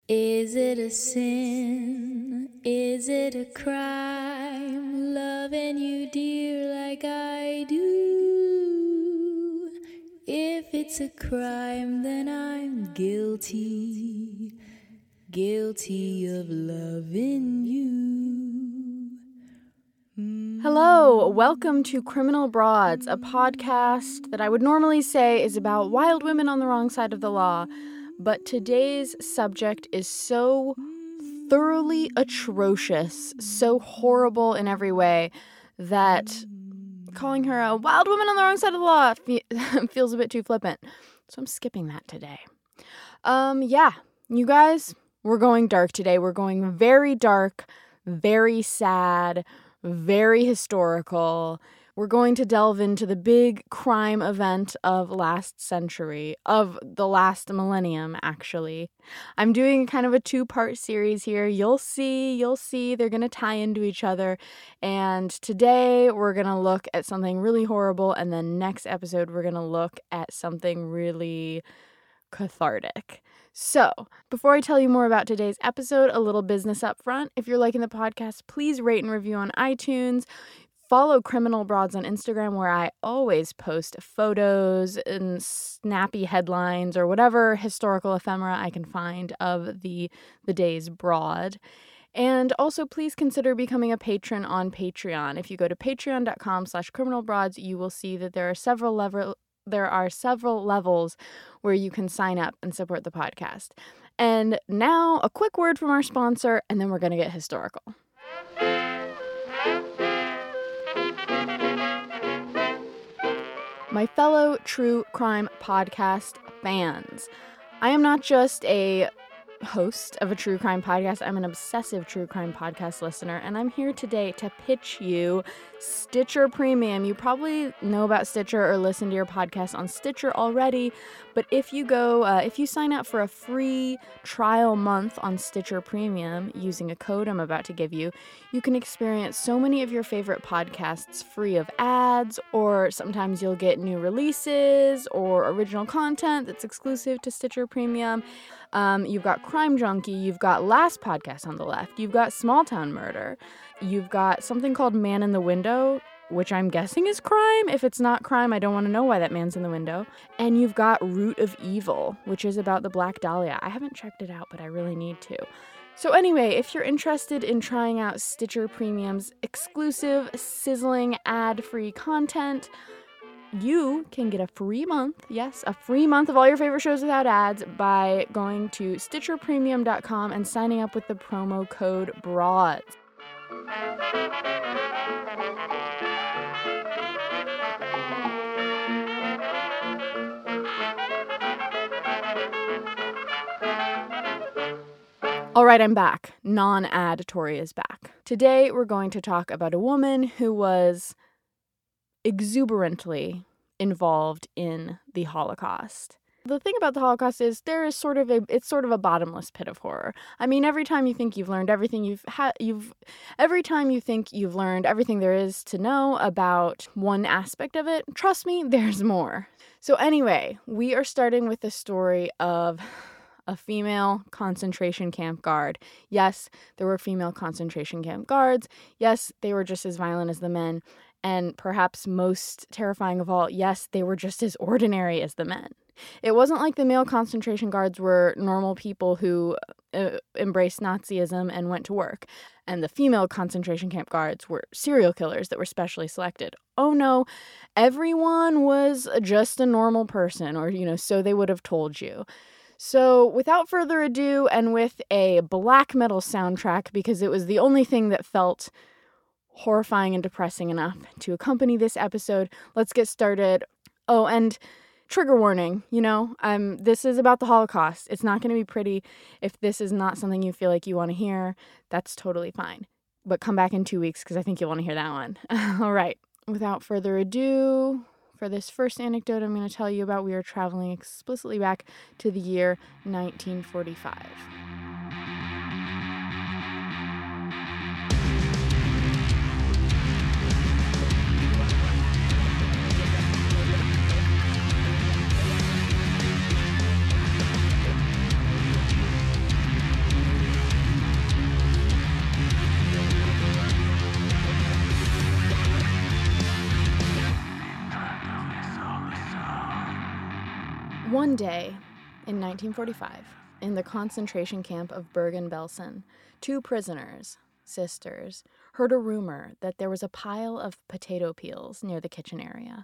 Is it a sin? Is it a crime? Loving you dear like I do. If it's a crime, then I'm guilty. Guilty of loving you. Hello, welcome to Criminal Broads, a podcast that I would normally say is about wild women on the wrong side of the law. But today's subject is so thoroughly atrocious, so horrible in every way, that calling her a wild woman on the wrong side of the law feels a bit too flippant. So I'm skipping that today. You guys, we're going dark today. We're going very dark, very sad, very historical. We're going to delve into the big crime event of last century, of the last millennium, actually. I'm doing kind of a two-part series here. You'll see, they're going to tie into each other. And today we're going to look at something really horrible, and then next episode we're going to look at something really cathartic. So, before I tell you more about today's episode, a little business up front. If you're liking the podcast, please rate and review on iTunes. Follow Criminal Broads on Instagram, where I always post photos and snappy headlines or whatever historical ephemera I can find of the day's broad. And also, please consider becoming a patron on Patreon. If you go to patreon.com/criminalbroads, you will see that there are several levels where you can sign up and support the podcast. And now, a quick word from our sponsor, and then we're going to get historical. My fellow true crime podcast fans, I am not just a host of a true crime podcast, I'm an obsessive true crime podcast listener, and I'm here today to pitch you Stitcher Premium. You probably know about Stitcher or listen to your podcast on Stitcher already, but if you sign up for a free trial month on Stitcher Premium using a code I'm about to give you, you can experience so many of your favorite podcasts free of ads, or sometimes you'll get new releases or original content that's exclusive to Stitcher Premium. You've got Crime Junkie, you've got Last Podcast on the Left, you've got Small Town Murder, you've got something called Man in the Window, which I'm guessing is crime. If it's not crime, I don't want to know why that man's in the window. And you've got Root of Evil, which is about the Black Dahlia. I haven't checked it out, but I really need to. So anyway, if you're interested in trying out Stitcher Premium's exclusive, sizzling, ad-free content, you can get a free month, yes, a free month of all your favorite shows without ads by going to StitcherPremium.com and signing up with the promo code BROADS. All right, I'm back. Non-ad Tori is back. Today, we're going to talk about a woman who was exuberantly involved in the Holocaust. The thing about the Holocaust is it's sort of a bottomless pit of horror. I mean, every time you think you've learned everything every time you think you've learned everything there is to know about one aspect of it, trust me, there's more. So anyway, we are starting with the story of a female concentration camp guard. Yes, there were female concentration camp guards. Yes, they were just as violent as the men. And perhaps most terrifying of all, yes, they were just as ordinary as the men. It wasn't like the male concentration guards were normal people who embraced Nazism and went to work. And the female concentration camp guards were serial killers that were specially selected. Oh no, everyone was just a normal person, or, so they would have told you. So without further ado, and with a black metal soundtrack, because it was the only thing that felt horrifying and depressing enough to accompany this episode, let's get started. Oh, and trigger warning, this is about the Holocaust. It's not going to be pretty. If this is not something you feel like you want to hear, that's totally fine. But come back in 2 weeks, because I think you'll want to hear that one. All right, without further ado, for this first anecdote I'm going to tell you about, we are traveling explicitly back to the year 1945. One day, in 1945, in the concentration camp of Bergen-Belsen, 2 prisoners, sisters, heard a rumor that there was a pile of potato peels near the kitchen area.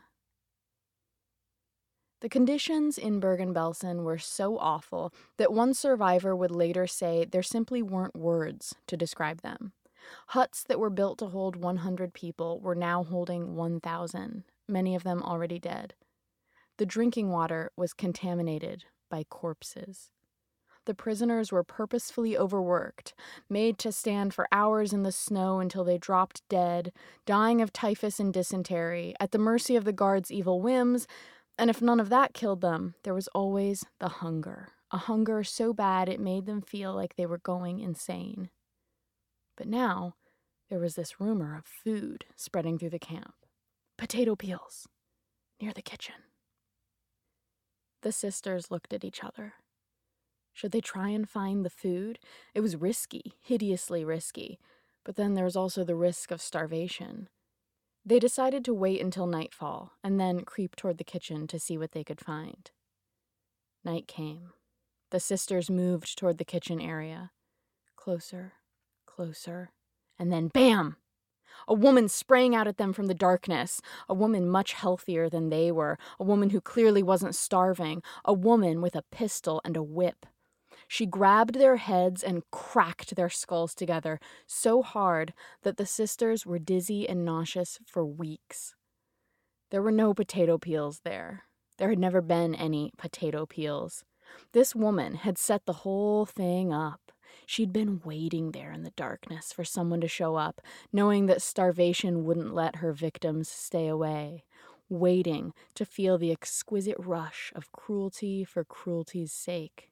The conditions in Bergen-Belsen were so awful that one survivor would later say there simply weren't words to describe them. Huts that were built to hold 100 people were now holding 1,000, many of them already dead. The drinking water was contaminated by corpses. The prisoners were purposefully overworked, made to stand for hours in the snow until they dropped dead, dying of typhus and dysentery, at the mercy of the guards' evil whims, and if none of that killed them, there was always the hunger, a hunger so bad it made them feel like they were going insane. But now, there was this rumor of food spreading through the camp. Potato peels, near the kitchen. The sisters looked at each other. Should they try and find the food? It was risky, hideously risky, but then there was also the risk of starvation. They decided to wait until nightfall and then creep toward the kitchen to see what they could find. Night came. The sisters moved toward the kitchen area. Closer, closer, and then bam! A woman sprang out at them from the darkness, a woman much healthier than they were, a woman who clearly wasn't starving, a woman with a pistol and a whip. She grabbed their heads and cracked their skulls together so hard that the sisters were dizzy and nauseous for weeks. There were no potato peels there. There had never been any potato peels. This woman had set the whole thing up. She'd been waiting there in the darkness for someone to show up, knowing that starvation wouldn't let her victims stay away, waiting to feel the exquisite rush of cruelty for cruelty's sake.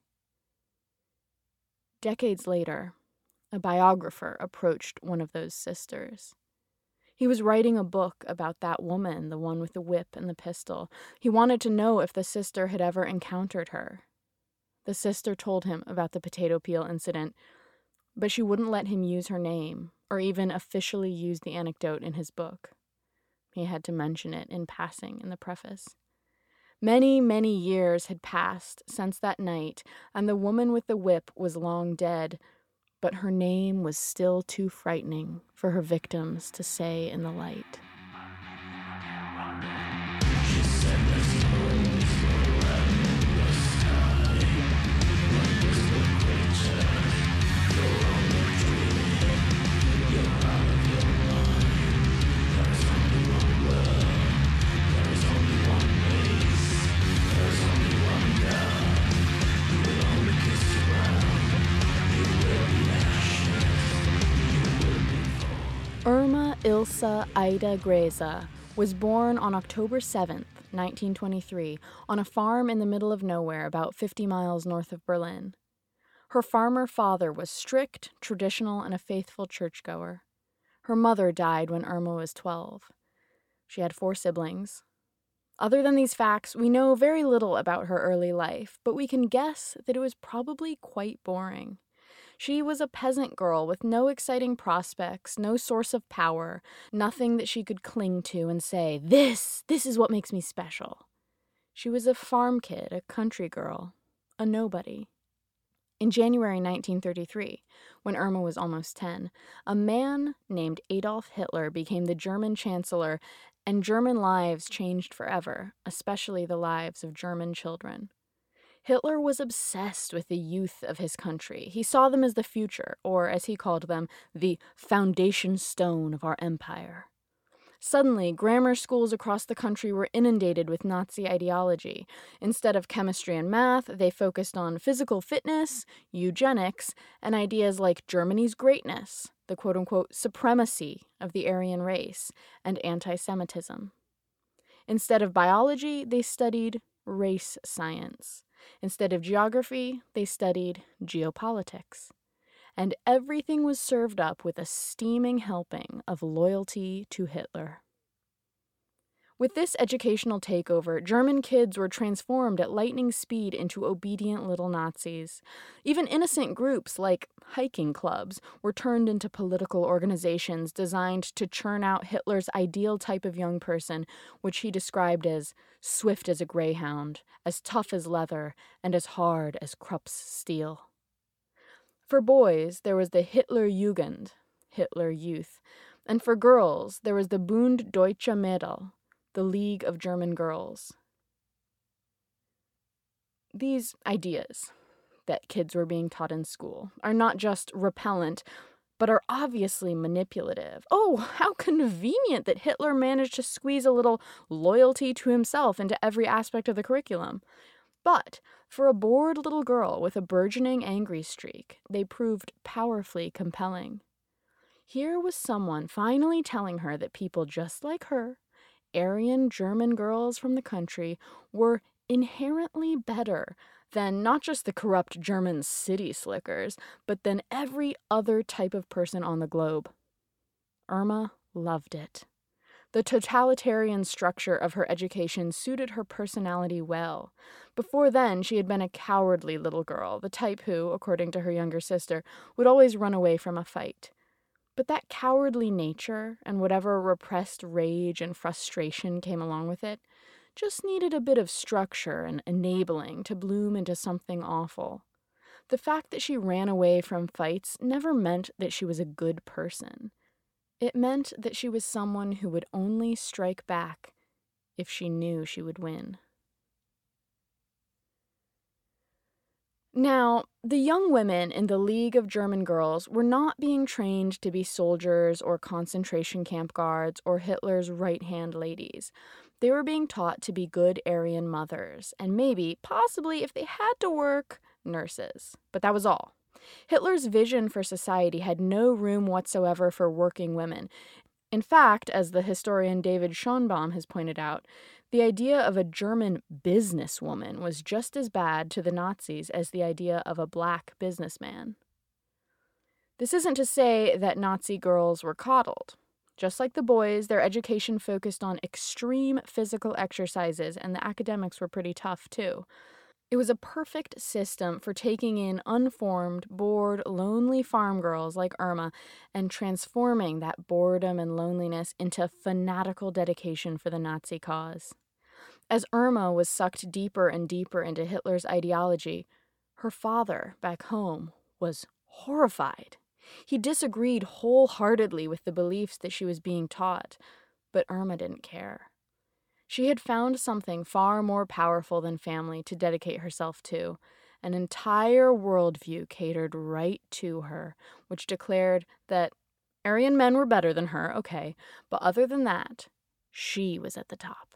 Decades later, a biographer approached one of those sisters. He was writing a book about that woman, the one with the whip and the pistol. He wanted to know if the sister had ever encountered her. The sister told him about the potato peel incident, but she wouldn't let him use her name or even officially use the anecdote in his book. He had to mention it in passing in the preface. Many, many years had passed since that night, and the woman with the whip was long dead, but her name was still too frightening for her victims to say in the light. Irma Ilse Ida Greze was born on October 7th, 1923, on a farm in the middle of nowhere about 50 miles north of Berlin. Her farmer father was strict, traditional, and a faithful churchgoer. Her mother died when Irma was 12. She had 4 siblings. Other than these facts, we know very little about her early life, but we can guess that it was probably quite boring. She was a peasant girl with no exciting prospects, no source of power, nothing that she could cling to and say, this is what makes me special. She was a farm kid, a country girl, a nobody. In January 1933, when Irma was almost 10, a man named Adolf Hitler became the German chancellor, and German lives changed forever, especially the lives of German children. Hitler was obsessed with the youth of his country. He saw them as the future, or as he called them, the foundation stone of our empire. Suddenly, grammar schools across the country were inundated with Nazi ideology. Instead of chemistry and math, they focused on physical fitness, eugenics, and ideas like Germany's greatness, the quote-unquote supremacy of the Aryan race, and anti-Semitism. Instead of biology, they studied race science. Instead of geography, they studied geopolitics. And everything was served up with a steaming helping of loyalty to Hitler. With this educational takeover, German kids were transformed at lightning speed into obedient little Nazis. Even innocent groups like hiking clubs were turned into political organizations designed to churn out Hitler's ideal type of young person, which he described as swift as a greyhound, as tough as leather, and as hard as Krupp's steel. For boys, there was the Hitler Jugend, Hitler Youth, and for girls, there was the Bund Deutscher Mädel, the League of German Girls. These ideas that kids were being taught in school are not just repellent, but are obviously manipulative. Oh, how convenient that Hitler managed to squeeze a little loyalty to himself into every aspect of the curriculum. But for a bored little girl with a burgeoning angry streak, they proved powerfully compelling. Here was someone finally telling her that people just like her, Aryan German girls from the country, were inherently better than not just the corrupt German city slickers, but than every other type of person on the globe. Irma loved it. The totalitarian structure of her education suited her personality well. Before then, she had been a cowardly little girl, the type who, according to her younger sister, would always run away from a fight. But that cowardly nature, and whatever repressed rage and frustration came along with it, just needed a bit of structure and enabling to bloom into something awful. The fact that she ran away from fights never meant that she was a good person. It meant that she was someone who would only strike back if she knew she would win. Now, the young women in the League of German Girls were not being trained to be soldiers or concentration camp guards or Hitler's right-hand ladies. They were being taught to be good Aryan mothers, and maybe, possibly, if they had to work, nurses. But that was all. Hitler's vision for society had no room whatsoever for working women. In fact, as the historian David Schonbaum has pointed out, the idea of a German businesswoman was just as bad to the Nazis as the idea of a black businessman. This isn't to say that Nazi girls were coddled. Just like the boys, their education focused on extreme physical exercises, and the academics were pretty tough, too. It was a perfect system for taking in unformed, bored, lonely farm girls like Irma and transforming that boredom and loneliness into fanatical dedication for the Nazi cause. As Irma was sucked deeper and deeper into Hitler's ideology, her father, back home, was horrified. He disagreed wholeheartedly with the beliefs that she was being taught, but Irma didn't care. She had found something far more powerful than family to dedicate herself to, an entire worldview catered right to her, which declared that Aryan men were better than her, okay, but other than that, she was at the top.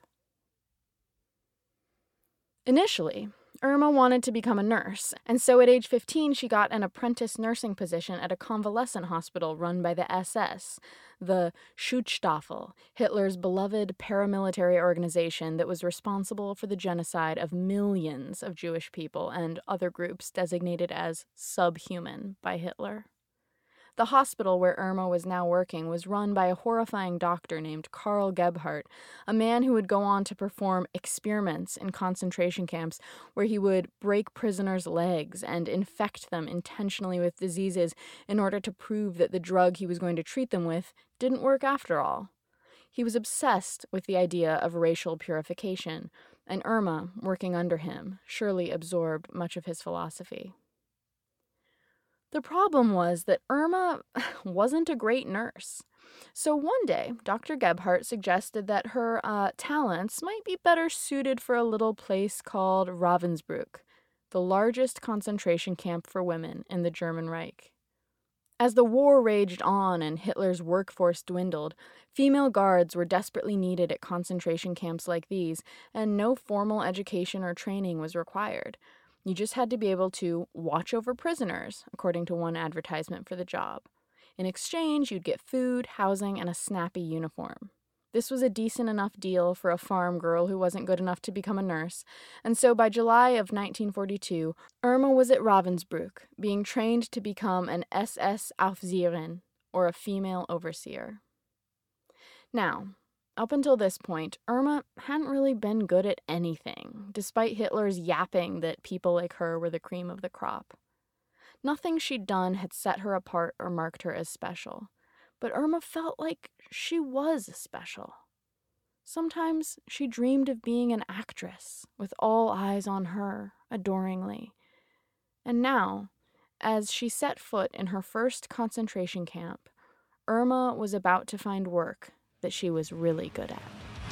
Initially, Irma wanted to become a nurse, and so at age 15 she got an apprentice nursing position at a convalescent hospital run by the SS, the Schutzstaffel, Hitler's beloved paramilitary organization that was responsible for the genocide of millions of Jewish people and other groups designated as subhuman by Hitler. The hospital where Irma was now working was run by a horrifying doctor named Karl Gebhardt, a man who would go on to perform experiments in concentration camps where he would break prisoners' legs and infect them intentionally with diseases in order to prove that the drug he was going to treat them with didn't work after all. He was obsessed with the idea of racial purification, and Irma, working under him, surely absorbed much of his philosophy. The problem was that Irma wasn't a great nurse. So one day, Dr. Gebhardt suggested that her talents might be better suited for a little place called Ravensbrück, the largest concentration camp for women in the German Reich. As the war raged on and Hitler's workforce dwindled, female guards were desperately needed at concentration camps like these, and no formal education or training was required. You just had to be able to watch over prisoners, according to one advertisement for the job. In exchange, you'd get food, housing, and a snappy uniform. This was a decent enough deal for a farm girl who wasn't good enough to become a nurse, and so by July of 1942, Irma was at Ravensbrück, being trained to become an SS Aufseherin, or a female overseer. Now, Up until this point, Irma hadn't really been good at anything, despite Hitler's yapping that people like her were the cream of the crop. Nothing she'd done had set her apart or marked her as special, but Irma felt like she was special. Sometimes she dreamed of being an actress, with all eyes on her, adoringly. And now, as she set foot in her first concentration camp, Irma was about to find work that she was really good at.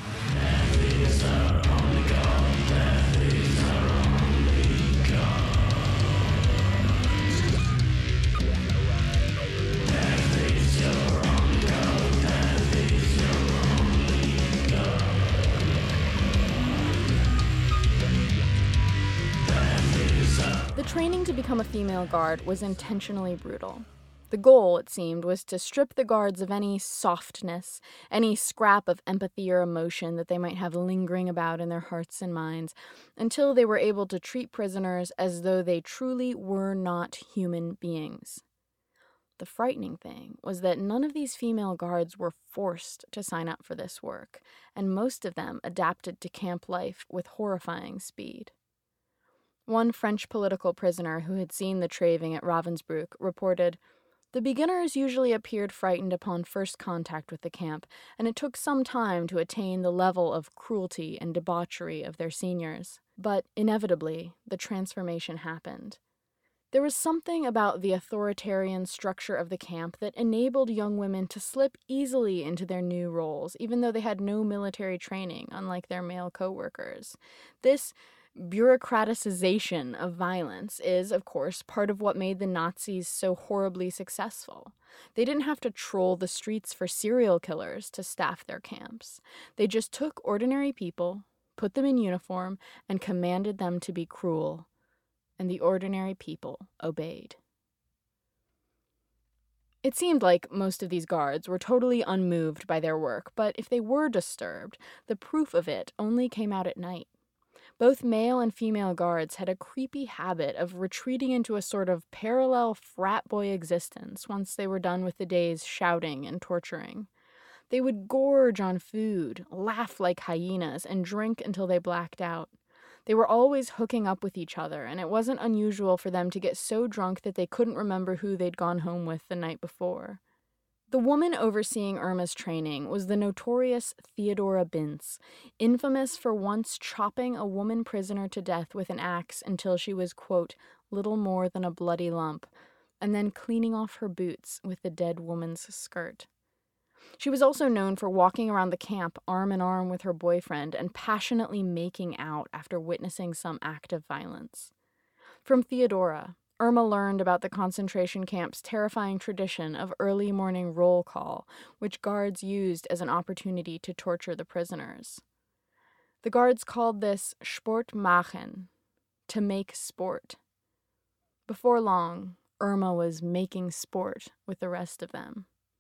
The training to become a female guard was intentionally brutal. The goal, it seemed, was to strip the guards of any softness, any scrap of empathy or emotion that they might have lingering about in their hearts and minds, until they were able to treat prisoners as though they truly were not human beings. The frightening thing was that none of these female guards were forced to sign up for this work, and most of them adapted to camp life with horrifying speed. One French political prisoner who had seen the Traving at Ravensbrück reported, "The beginners usually appeared frightened upon first contact with the camp, and it took some time to attain the level of cruelty and debauchery of their seniors. But inevitably, the transformation happened. There was something about the authoritarian structure of the camp that enabled young women to slip easily into their new roles, even though they had no military training, unlike their male co-workers. This bureaucratization of violence is, of course, part of what made the Nazis so horribly successful. They didn't have to troll the streets for serial killers to staff their camps. They just took ordinary people, put them in uniform, and commanded them to be cruel. And the ordinary people obeyed." It seemed like most of these guards were totally unmoved by their work, but if they were disturbed, the proof of it only came out at night. Both male and female guards had a creepy habit of retreating into a sort of parallel frat boy existence once they were done with the day's shouting and torturing. They would gorge on food, laugh like hyenas, and drink until they blacked out. They were always hooking up with each other, and it wasn't unusual for them to get so drunk that they couldn't remember who they'd gone home with the night before. The woman overseeing Irma's training was the notorious Theodora Binz, infamous for once chopping a woman prisoner to death with an axe until she was, quote, little more than a bloody lump, and then cleaning off her boots with the dead woman's skirt. She was also known for walking around the camp arm in arm with her boyfriend and passionately making out after witnessing some act of violence. From Theodora, Irma learned about the concentration camp's terrifying tradition of early morning roll call, which guards used as an opportunity to torture the prisoners. The guards called this Sport machen, to make sport. Before long, Irma was making sport with the rest of them.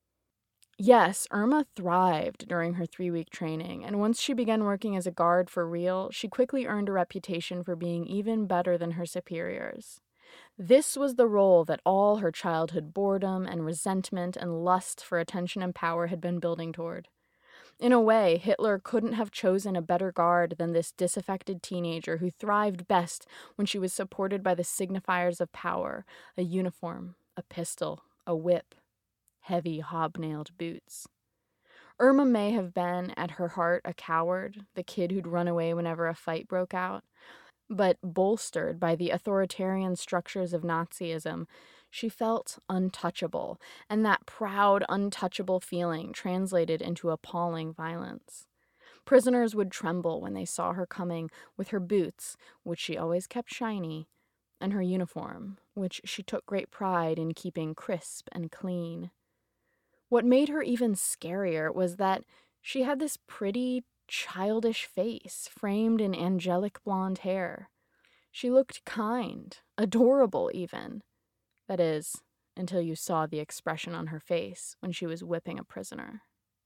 Yes, Irma thrived during her 3-week training, and once she began working as a guard for real, she quickly earned a reputation for being even better than her superiors. This was the role that all her childhood boredom and resentment and lust for attention and power had been building toward. In a way, Hitler couldn't have chosen a better guard than this disaffected teenager who thrived best when she was supported by the signifiers of power, a uniform, a pistol, a whip, heavy hobnailed boots. Irma may have been, at her heart, a coward, the kid who'd run away whenever a fight broke out. But bolstered by the authoritarian structures of Nazism, she felt untouchable, and that proud, untouchable feeling translated into appalling violence. Prisoners would tremble when they saw her coming with her boots, which she always kept shiny, and her uniform, which she took great pride in keeping crisp and clean. What made her even scarier was that she had this pretty, childish face framed in angelic blonde hair. She looked kind, adorable even. That is, until you saw the expression on her face when she was whipping a prisoner.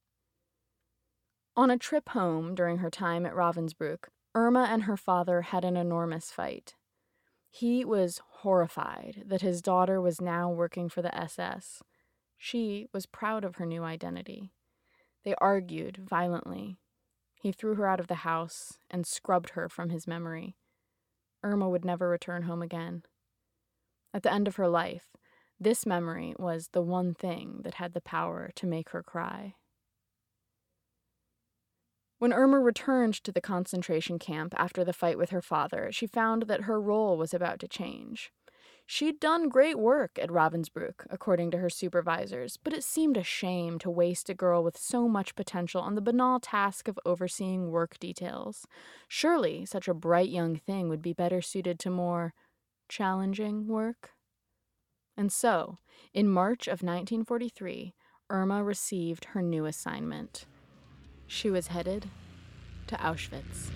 On a trip home during her time at Ravensbrück, Irma and her father had an enormous fight. He was horrified that his daughter was now working for the SS. She was proud of her new identity. They argued violently. He threw her out of the house and scrubbed her from his memory. Irma would never return home again. At the end of her life, this memory was the one thing that had the power to make her cry. When Irma returned to the concentration camp after the fight with her father, she found that her role was about to change. She'd done great work at Ravensbrück, according to her supervisors, but it seemed a shame to waste a girl with so much potential on the banal task of overseeing work details. Surely such a bright young thing would be better suited to more challenging work. And so, in March of 1943, Irma received her new assignment. She was headed to Auschwitz.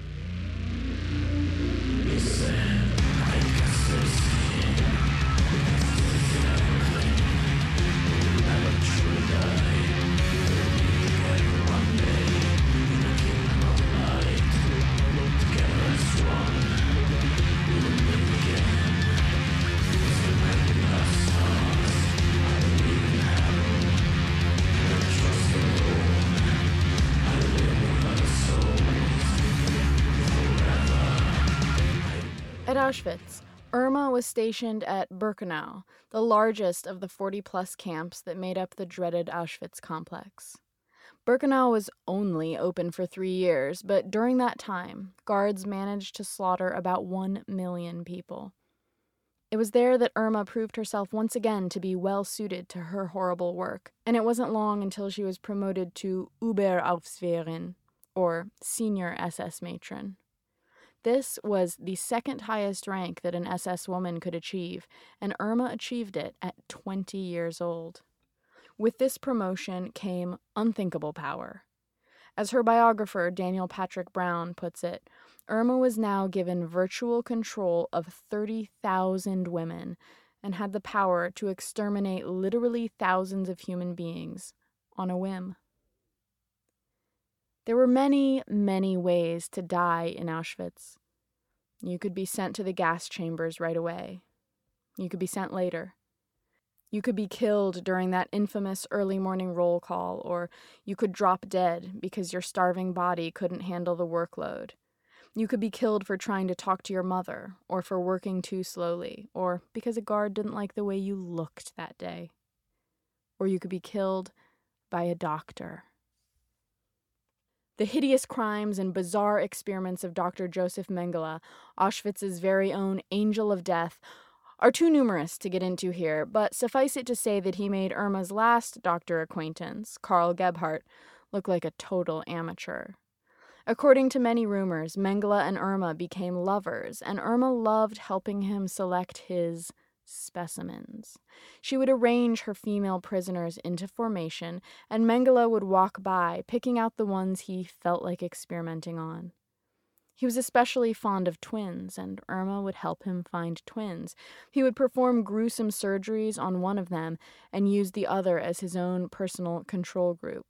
At Auschwitz, Irma was stationed at Birkenau, the largest of the 40-plus camps that made up the dreaded Auschwitz complex. Birkenau was only open for 3 years, but during that time, guards managed to slaughter about 1 million people. It was there that Irma proved herself once again to be well-suited to her horrible work, and it wasn't long until she was promoted to Oberaufseherin, or Senior SS Matron. This was the second highest rank that an SS woman could achieve, and Irma achieved it at 20 years old. With this promotion came unthinkable power. As her biographer, Daniel Patrick Brown, puts it, Irma was now given virtual control of 30,000 women and had the power to exterminate literally thousands of human beings on a whim. There were many, many ways to die in Auschwitz. You could be sent to the gas chambers right away. You could be sent later. You could be killed during that infamous early morning roll call, or you could drop dead because your starving body couldn't handle the workload. You could be killed for trying to talk to your mother, or for working too slowly, or because a guard didn't like the way you looked that day. Or you could be killed by a doctor. The hideous crimes and bizarre experiments of Dr. Joseph Mengele, Auschwitz's very own angel of death, are too numerous to get into here, but suffice it to say that he made Irma's last doctor acquaintance, Karl Gebhardt, look like a total amateur. According to many rumors, Mengele and Irma became lovers, and Irma loved helping him select his specimens. She would arrange her female prisoners into formation, and Mengele would walk by, picking out the ones he felt like experimenting on. He was especially fond of twins, and Irma would help him find twins. He would perform gruesome surgeries on one of them and use the other as his own personal control group.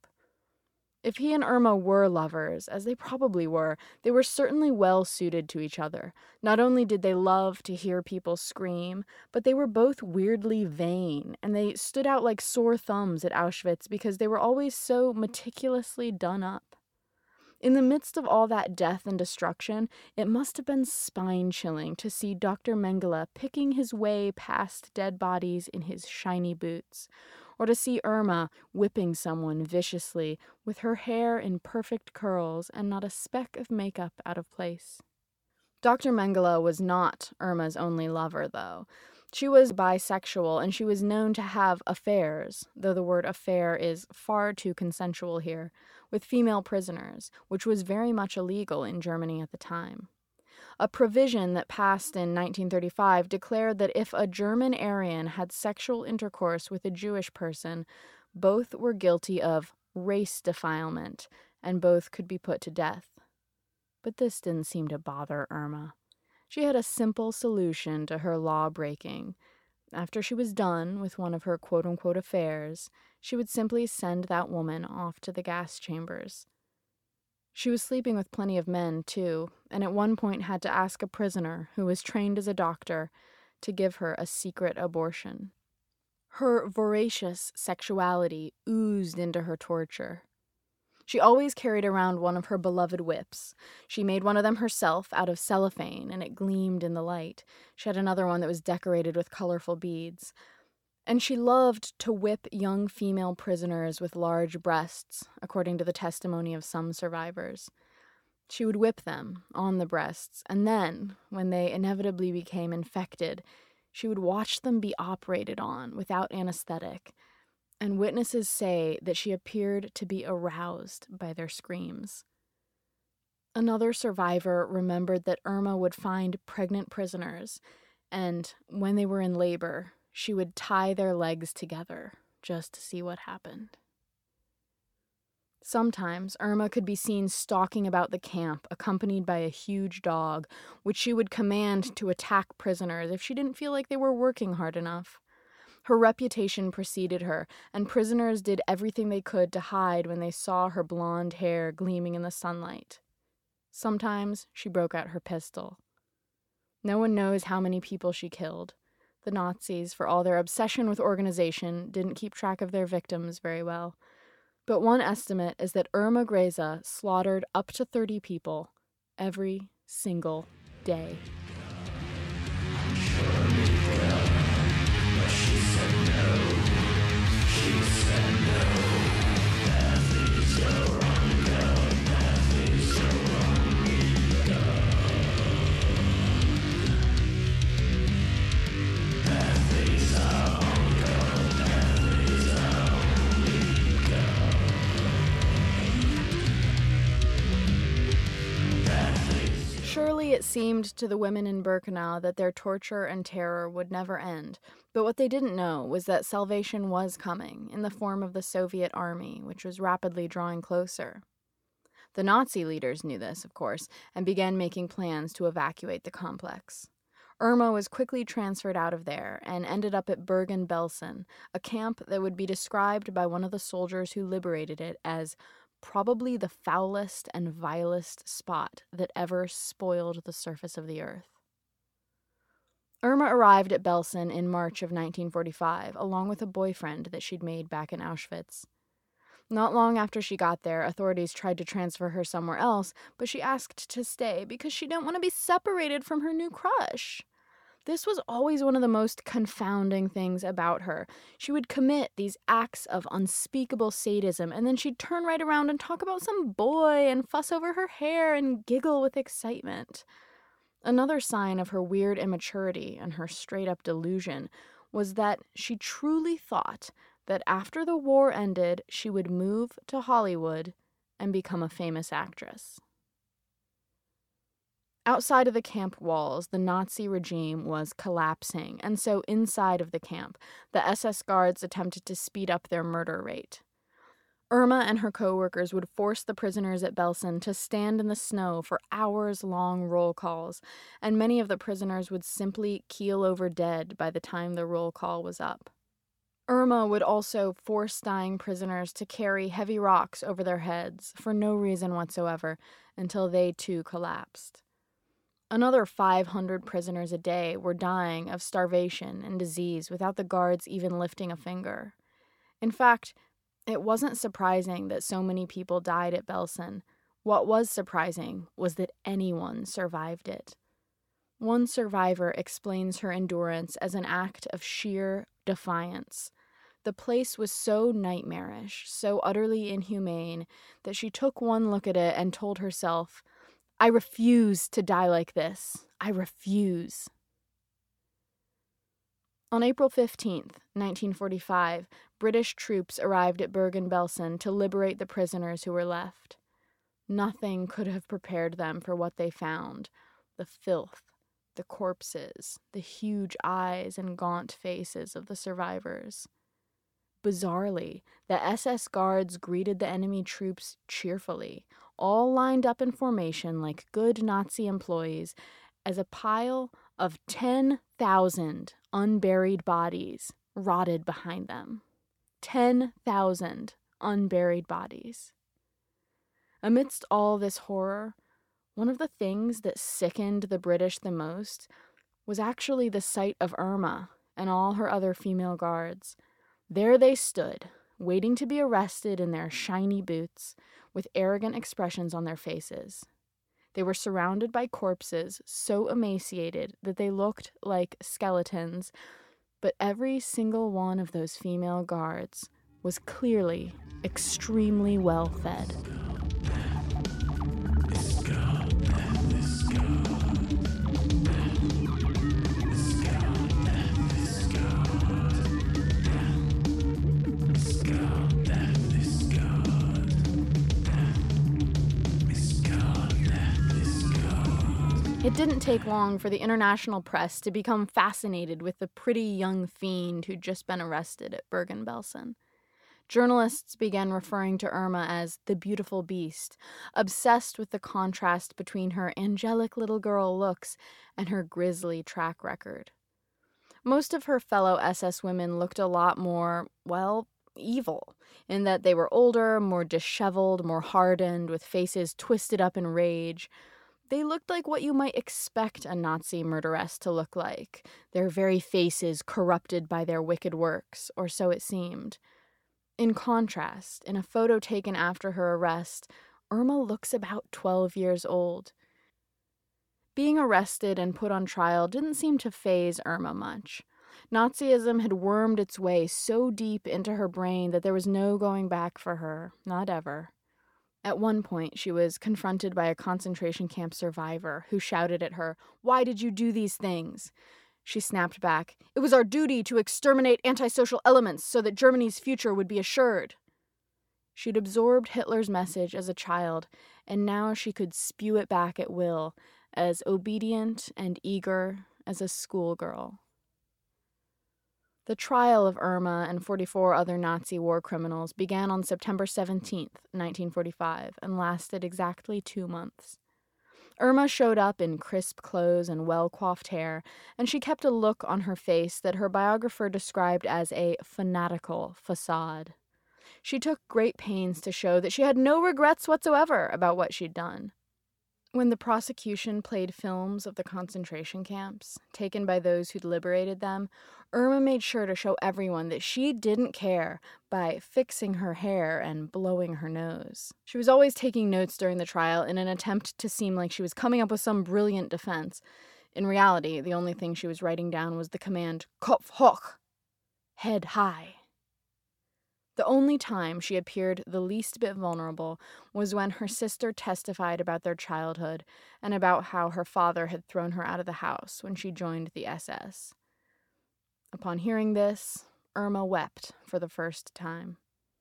If he and Irma were lovers, as they probably were certainly well suited to each other. Not only did they love to hear people scream, but they were both weirdly vain, and they stood out like sore thumbs at Auschwitz because they were always so meticulously done up. In the midst of all that death and destruction, it must have been spine-chilling to see Dr. Mengele picking his way past dead bodies in his shiny boots, or to see Irma whipping someone viciously with her hair in perfect curls and not a speck of makeup out of place. Dr. Mengele was not Irma's only lover, though. She was bisexual, and she was known to have affairs, though the word affair is far too consensual here, with female prisoners, which was very much illegal in Germany at the time. A provision that passed in 1935 declared that if a German Aryan had sexual intercourse with a Jewish person, both were guilty of race defilement, and both could be put to death. But this didn't seem to bother Irma. She had a simple solution to her law-breaking. After she was done with one of her quote-unquote affairs, she would simply send that woman off to the gas chambers. She was sleeping with plenty of men, too, and at one point had to ask a prisoner, who was trained as a doctor, to give her a secret abortion. Her voracious sexuality oozed into her torture. She always carried around one of her beloved whips. She made one of them herself out of cellophane, and it gleamed in the light. She had another one that was decorated with colorful beads. And she loved to whip young female prisoners with large breasts, according to the testimony of some survivors. She would whip them on the breasts, and then, when they inevitably became infected, she would watch them be operated on without anesthetic, and witnesses say that she appeared to be aroused by their screams. Another survivor remembered that Irma would find pregnant prisoners, and when they were in labor, she would tie their legs together just to see what happened. Sometimes Irma could be seen stalking about the camp, accompanied by a huge dog, which she would command to attack prisoners if she didn't feel like they were working hard enough. Her reputation preceded her, and prisoners did everything they could to hide when they saw her blonde hair gleaming in the sunlight. Sometimes she broke out her pistol. No one knows how many people she killed. The Nazis, for all their obsession with organization, didn't keep track of their victims very well. But one estimate is that Irma Greza slaughtered up to 30 people every single day. Surely it seemed to the women in Birkenau that their torture and terror would never end, but what they didn't know was that salvation was coming in the form of the Soviet army, which was rapidly drawing closer. The Nazi leaders knew this, of course, and began making plans to evacuate the complex. Irma was quickly transferred out of there and ended up at Bergen-Belsen, a camp that would be described by one of the soldiers who liberated it as probably the foulest and vilest spot that ever spoiled the surface of the earth. Irma arrived at Belsen in March of 1945, along with a boyfriend that she'd made back in Auschwitz. Not long after she got there, authorities tried to transfer her somewhere else, but she asked to stay because she didn't want to be separated from her new crush. This was always one of the most confounding things about her. She would commit these acts of unspeakable sadism, and then she'd turn right around and talk about some boy and fuss over her hair and giggle with excitement. Another sign of her weird immaturity and her straight-up delusion was that she truly thought that after the war ended, she would move to Hollywood and become a famous actress. Outside of the camp walls, the Nazi regime was collapsing, and so inside of the camp, the SS guards attempted to speed up their murder rate. Irma and her co-workers would force the prisoners at Belsen to stand in the snow for hours-long roll calls, and many of the prisoners would simply keel over dead by the time the roll call was up. Irma would also force dying prisoners to carry heavy rocks over their heads for no reason whatsoever until they too collapsed. Another 500 prisoners a day were dying of starvation and disease without the guards even lifting a finger. In fact, it wasn't surprising that so many people died at Belsen. What was surprising was that anyone survived it. One survivor explains her endurance as an act of sheer defiance. The place was so nightmarish, so utterly inhumane, that she took one look at it and told herself, "I refuse to die like this. I refuse." On April 15th, 1945, British troops arrived at Bergen-Belsen to liberate the prisoners who were left. Nothing could have prepared them for what they found: the filth, the corpses, the huge eyes and gaunt faces of the survivors. Bizarrely, the SS guards greeted the enemy troops cheerfully, all lined up in formation like good Nazi employees, as a pile of 10,000 unburied bodies rotted behind them. 10,000 unburied bodies. Amidst all this horror, one of the things that sickened the British the most was actually the sight of Irma and all her other female guards. There they stood, waiting to be arrested in their shiny boots, with arrogant expressions on their faces. They were surrounded by corpses so emaciated that they looked like skeletons, but every single one of those female guards was clearly extremely well fed. It didn't take long for the international press to become fascinated with the pretty young fiend who'd just been arrested at Bergen-Belsen. Journalists began referring to Irma as the beautiful beast, obsessed with the contrast between her angelic little girl looks and her grisly track record. Most of her fellow SS women looked a lot more, well, evil, in that they were older, more disheveled, more hardened, with faces twisted up in rage. They looked like what you might expect a Nazi murderess to look like, their very faces corrupted by their wicked works, or so it seemed. In contrast, in a photo taken after her arrest, Irma looks about 12 years old. Being arrested and put on trial didn't seem to faze Irma much. Nazism had wormed its way so deep into her brain that there was no going back for her, not ever. At one point, she was confronted by a concentration camp survivor who shouted at her, "Why did you do these things?" She snapped back, "It was our duty to exterminate antisocial elements so that Germany's future would be assured." She'd absorbed Hitler's message as a child, and now she could spew it back at will, as obedient and eager as a schoolgirl. The trial of Irma and 44 other Nazi war criminals began on September 17th, 1945, and lasted exactly 2 months. Irma showed up in crisp clothes and well-coiffed hair, and she kept a look on her face that her biographer described as a fanatical facade. She took great pains to show that she had no regrets whatsoever about what she'd done. When the prosecution played films of the concentration camps, taken by those who'd liberated them, Irma made sure to show everyone that she didn't care by fixing her hair and blowing her nose. She was always taking notes during the trial in an attempt to seem like she was coming up with some brilliant defense. In reality, the only thing she was writing down was the command, "Kopf hoch," head high. The only time she appeared the least bit vulnerable was when her sister testified about their childhood and about how her father had thrown her out of the house when she joined the SS. Upon hearing this, Irma wept for the first time.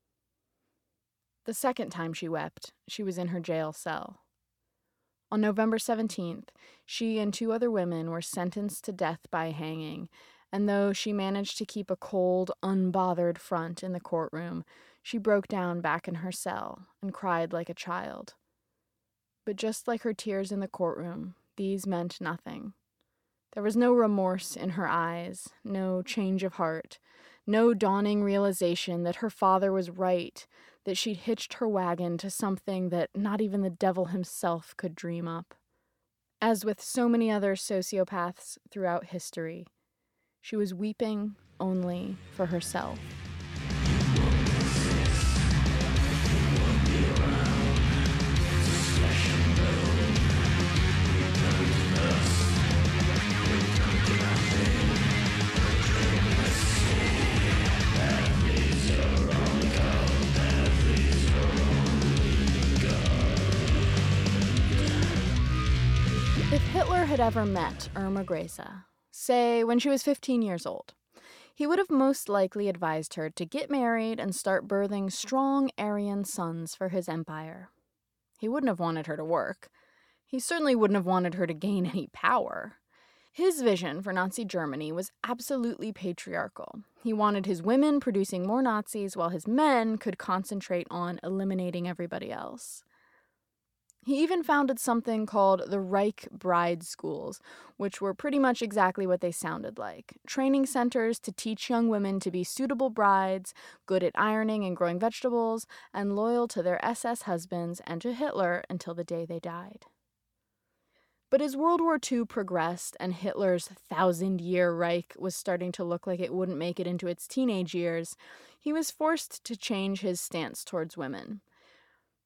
The second time she wept, she was in her jail cell. On November 17th, she and 2 other women were sentenced to death by hanging, and though she managed to keep a cold, unbothered front in the courtroom, she broke down back in her cell and cried like a child. But just like her tears in the courtroom, these meant nothing. There was no remorse in her eyes, no change of heart, no dawning realization that her father was right, that she'd hitched her wagon to something that not even the devil himself could dream up. As with so many other sociopaths throughout history, she was weeping only for herself. If Hitler had ever met Irma Grese, say when she was 15 years old, he would have most likely advised her to get married and start birthing strong Aryan sons for his empire. He wouldn't have wanted her to work. He certainly wouldn't have wanted her to gain any power. His vision for Nazi Germany was absolutely patriarchal. He wanted his women producing more Nazis while his men could concentrate on eliminating everybody else. He even founded something called the Reich Bride Schools, which were pretty much exactly what they sounded like. Training centers to teach young women to be suitable brides, good at ironing and growing vegetables, and loyal to their SS husbands and to Hitler until the day they died. But as World War II progressed and Hitler's 1,000-year Reich was starting to look like it wouldn't make it into its teenage years, he was forced to change his stance towards women.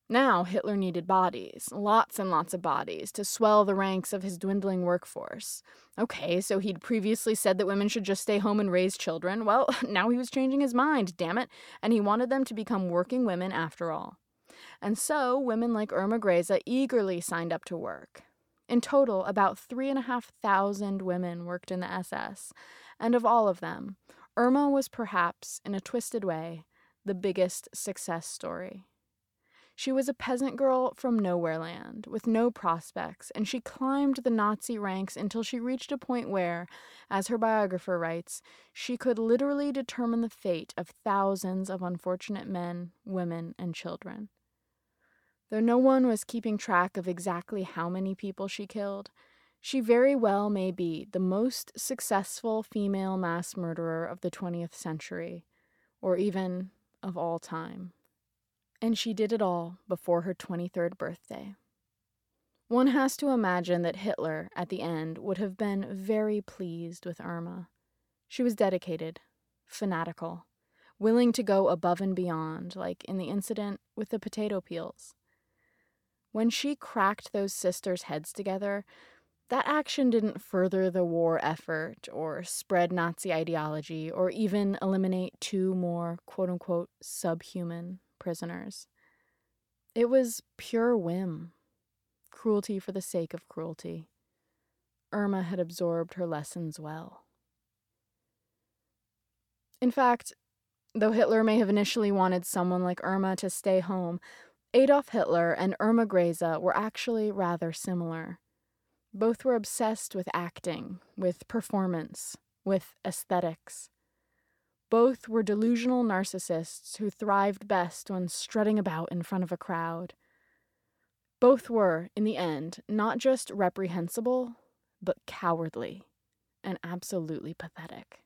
Now Hitler needed bodies, lots and lots of bodies, to swell the ranks of his dwindling workforce. Okay, so he'd previously said that women should just stay home and raise children. Well, now he was changing his mind, damn it, and he wanted them to become working women after all. And so women like Irma Grese eagerly signed up to work. In total, about 3,500 women worked in the SS, and of all of them, Irma was perhaps, in a twisted way, the biggest success story. She was a peasant girl from nowhere land, with no prospects, and she climbed the Nazi ranks until she reached a point where, as her biographer writes, she could literally determine the fate of thousands of unfortunate men, women, and children. Though no one was keeping track of exactly how many people she killed, she very well may be the most successful female mass murderer of the 20th century, or even of all time. And she did it all before her 23rd birthday. One has to imagine that Hitler, at the end, would have been very pleased with Irma. She was dedicated, fanatical, willing to go above and beyond, like in the incident with the potato peels. When she cracked those sisters' heads together, that action didn't further the war effort or spread Nazi ideology or even eliminate 2 more quote-unquote subhuman prisoners. It was pure whim, cruelty for the sake of cruelty. Irma had absorbed her lessons well. In fact, though Hitler may have initially wanted someone like Irma to stay home, Adolf Hitler and Irma Grese were actually rather similar. Both were obsessed with acting, with performance, with aesthetics. Both were delusional narcissists who thrived best when strutting about in front of a crowd. Both were, in the end, not just reprehensible, but cowardly and absolutely pathetic.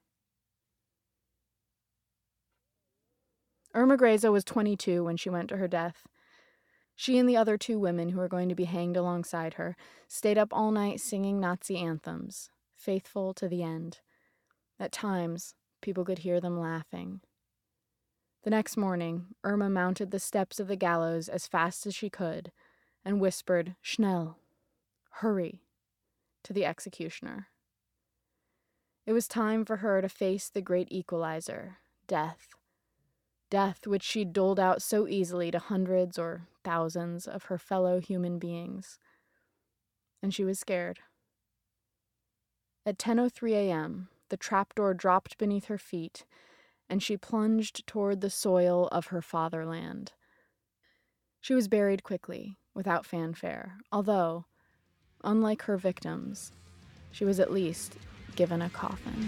Irma Grese was 22 when she went to her death. She and the other 2 women who were going to be hanged alongside her stayed up all night singing Nazi anthems, faithful to the end. At times, people could hear them laughing. The next morning, Irma mounted the steps of the gallows as fast as she could and whispered, "Schnell, hurry," to the executioner. It was time for her to face the great equalizer, death. Death which she doled out so easily to hundreds or thousands of her fellow human beings. And she was scared. At 10:03 a.m., the trapdoor dropped beneath her feet, and she plunged toward the soil of her fatherland. She was buried quickly, without fanfare, although, unlike her victims, she was at least given a coffin.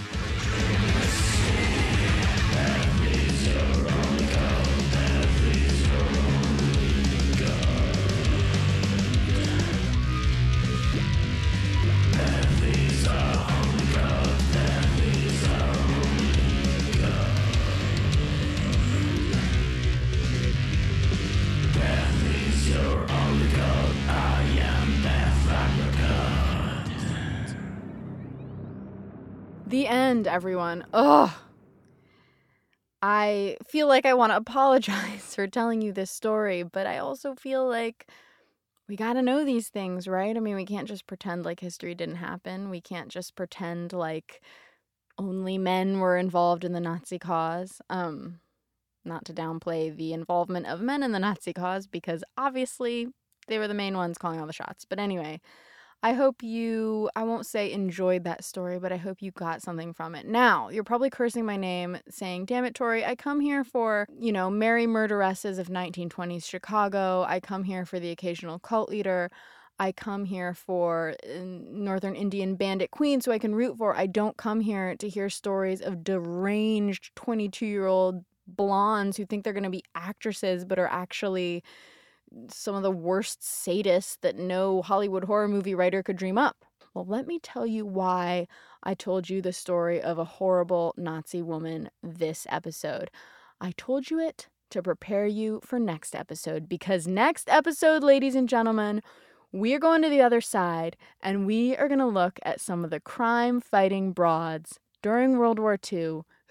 The end, everyone. Ugh. I feel like I want to apologize for telling you this story, but I also feel like we got to know these things, right? I mean, we can't just pretend like history didn't happen. We can't just pretend like only men were involved in the Nazi cause. Not to downplay the involvement of men in the Nazi cause, because obviously they were the main ones calling all the shots. But anyway, I hope you, I won't say enjoyed that story, but I hope you got something from it. Now, you're probably cursing my name, saying, damn it, Tori, I come here for, merry murderesses of 1920s Chicago. I come here for the occasional cult leader. I come here for Northern Indian bandit queens who I can root for. I don't come here to hear stories of deranged 22-year-old blondes who think they're going to be actresses but are actually some of the worst sadists that no Hollywood horror movie writer could dream up. Well, let me tell you why I told you the story of a horrible Nazi woman this episode. I told you it to prepare you for next episode, because next episode, ladies and gentlemen, we are going to the other side, and we are going to look at some of the crime-fighting broads during World War II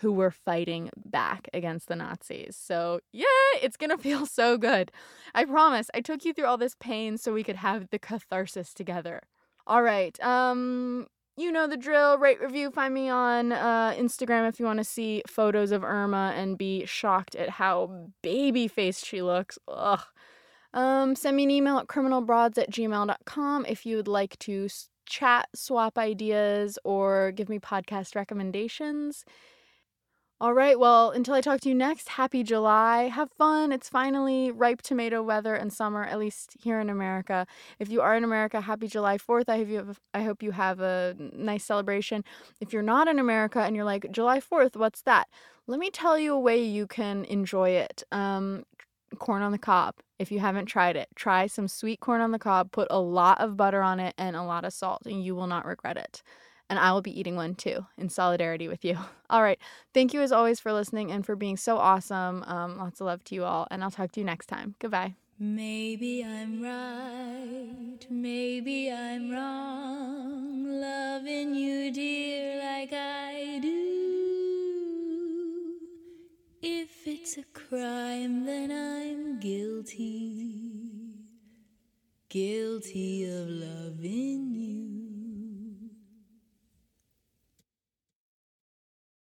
who were fighting back against the Nazis. So, yeah, it's going to feel so good. I promise. I took you through all this pain so we could have the catharsis together. All right. You know the drill. Rate, review. Find me on Instagram if you want to see photos of Irma and be shocked at how baby-faced she looks. Ugh. Send me an email at criminalbroads@gmail.com if you would like to chat, swap ideas, or give me podcast recommendations. All right, well, until I talk to you next, happy July. Have fun. It's finally ripe tomato weather and summer, at least here in America. If you are in America, happy July 4th. I hope you have a nice celebration. If you're not in America and you're like, July 4th, what's that? Let me tell you a way you can enjoy it. Corn on the cob. If you haven't tried it, try some sweet corn on the cob, put a lot of butter on it and a lot of salt, and you will not regret it. And I will be eating one too, in solidarity with you. All right. Thank you as always for listening and for being so awesome. Lots of love to you all, and I'll talk to you next time. Goodbye. Maybe I'm right, maybe I'm wrong, loving you, dear, like I do. If it's a crime, then I'm guilty, guilty of loving